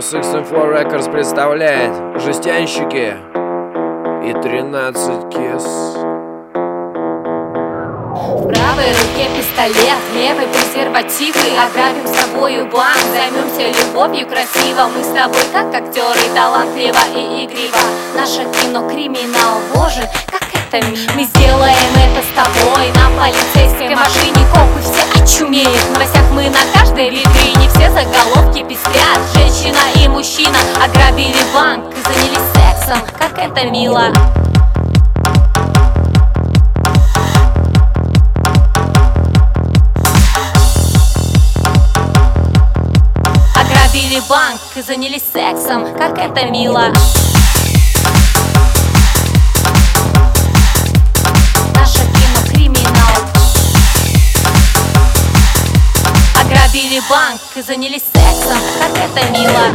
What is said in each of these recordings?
Sixteen Floor Records представляет Жестянщики и 13 кес. В правой руке пистолет, в левой презервативы. Ограбим с собою банк, займемся любовью красиво. Мы с тобой как актеры, талантливо и игриво. Наше кино криминал, боже, как это мило. Мы сделаем это с тобой на полицейской машине. Копы все очумеют, в новостях мы на каждой витрине. Все заголовки пестрят, женщина и мужчина ограбили банк и занялись сексом, как это мило. Ограбили банк и занялись сексом, как это мило. Наше кино криминал. Ограбили банк и занялись сексом, как это мило.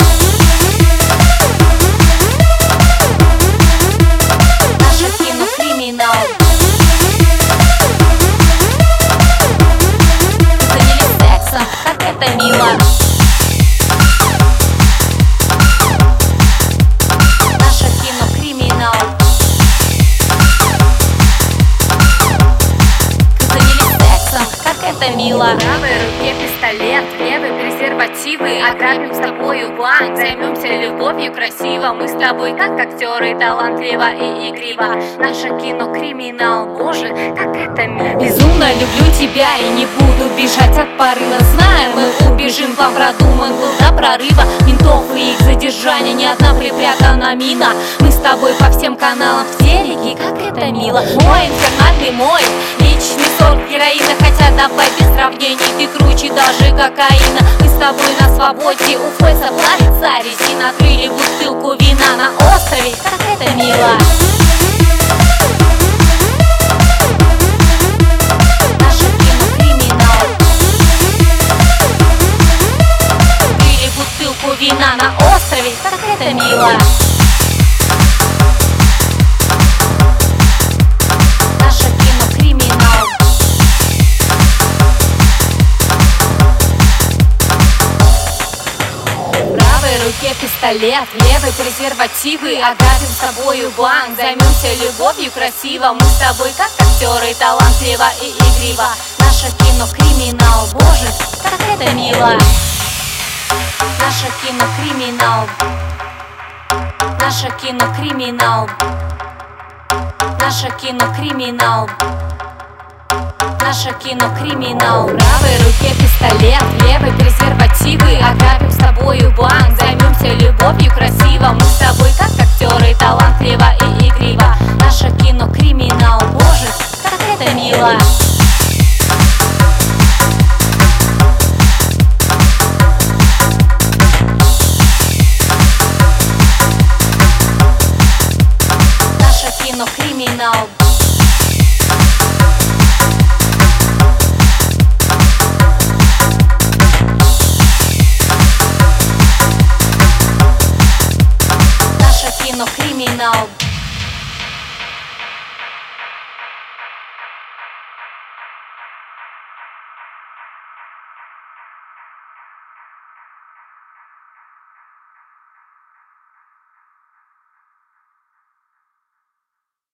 Наше кино криминал. Занялись сексом, как это мило. Это мило. В правой руке пистолет, в левой презервативы. Ограбим с тобою банк, займемся любовью красиво. Мы с тобой как актеры, талантливо и игриво. Наше кино криминал, боже, как это мило. Безумно люблю тебя и не буду бежать от порыва. Знаем, мы убежим, план продуман был до прорыва. Ментов и их задержания, ни одна припрятана мина. Мы с тобой по всем каналам в телеке, как это мило. Мой инфернальный, мой личный сорт героина. Хотя давай без сравнений, ты круче даже кокаина. Мы с тобой на свободе, у пояса плавится резина. Открыли бутылку вина на острове, как это мило. Наше кино криминал. Открыли бутылку вина на острове, как это мило. Пистолет, в левой презервативы. Ограбим с тобою банк, займемся любовью красиво. Мы с тобой как актеры, талантливо и игриво. Наше кино криминал, боже, как это мило. Наше кино криминал. Наше кино криминал. Наше кино криминал. Наше кино криминал. В правой руке пистолет, в левой презервативы. Ограбим с тобою банк, займемся любовью красиво. Мы с тобой как актеры, талантливо и игриво. Наше кино криминал, боже, как это мило.